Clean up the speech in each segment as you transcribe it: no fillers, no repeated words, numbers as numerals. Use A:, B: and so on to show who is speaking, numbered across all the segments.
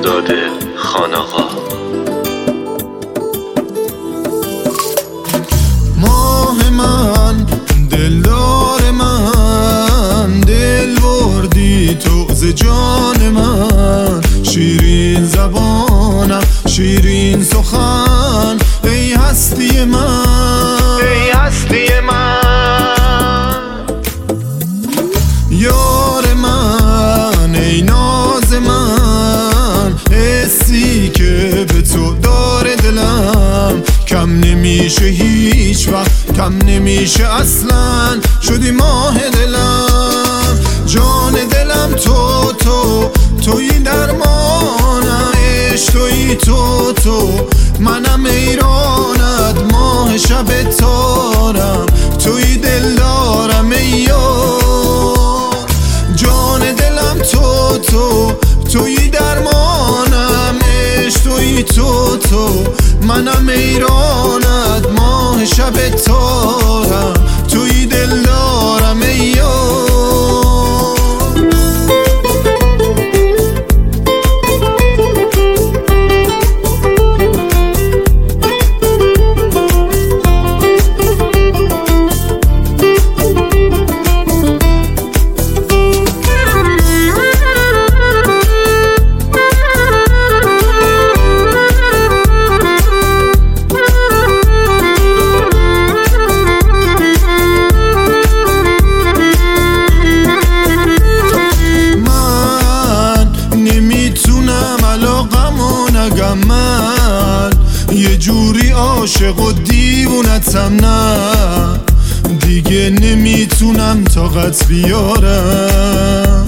A: بامداد خانقا.
B: ماه من، دلدار من، دل بردی تو ز جان من. شیرین زبانم، شیرین سخن، ای هستی من، ای هستی من. یار من، ای ناز من، حسی که به تو داره دلم. کم نمیشه هیچ وقت، کم نمیشه اصلا، شدی ماه دلم. جان دلم توی درمانم. عشق تو منم ایرانت، ماه شب تارم، توی دل دارم ای یار. جان دلم توی درمانم. عشق تو منم ایرانت، ماه شب تارم، توی دل دارم ای یار. من یه جوری عاشق و دیوونتم، نه دیگه نمیتونم طاقت بیارم.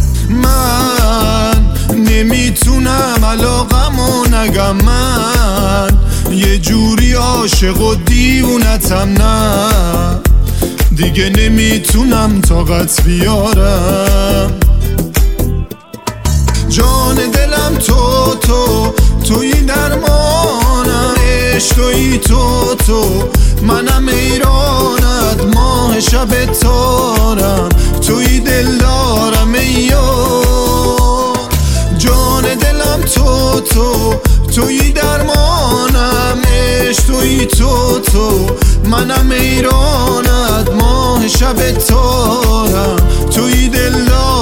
B: من نمیتونم علاقمو نگم، من یه جوری عاشق و دیوونتم، نه دیگه نمیتونم طاقت بیارم. جان دلم توی درمانم. عشق تو منم ایرانت، ماه شب تارم، توی دل دارم ای یار. جان دلم توی درمانم. عشق تو منم ایرانت، ماه شب تارم، توی دل دارم.